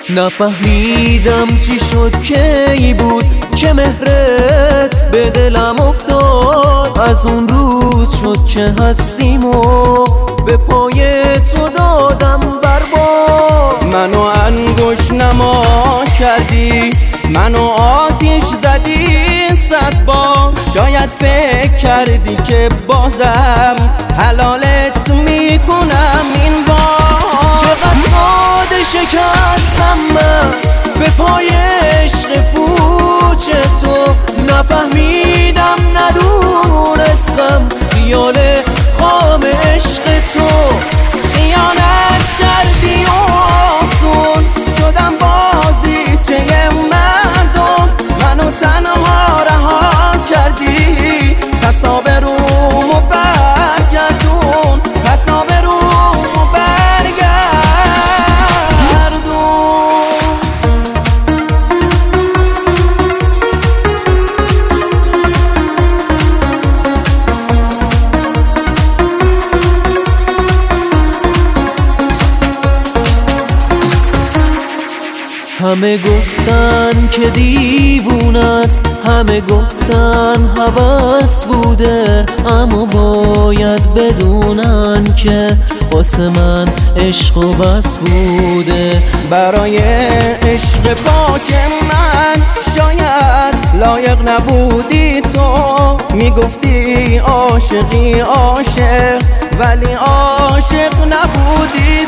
نفهمیدم چی شد کی بود که مهرت به دلم افتاد. از اون روز شد که هستیم و به پای تو دادم برباد. منو انگوش نما کردی، منو آتیش زدی 100 بار. شاید فکر کردی که بازم حلالت میکنم این بار. چقدر ساده شکستم من به پای عشق پوچ تو. نفهمیدم ندونستم خیال خام عشق تو. خیانت کردی و آسون شدم بازیچه مردم. منو تنها رها کردی، پس آبرومو برگردون، پس آبرومو برگردون. همه گفتن که دیوونه است، همه گفتن هوس بوده، اما باید بدونن که واسه من عشق و بس بوده. برای عشق پاک من شاید لایق نبودی تو. میگفتی عاشقی عاشق، ولی عاشق نبودی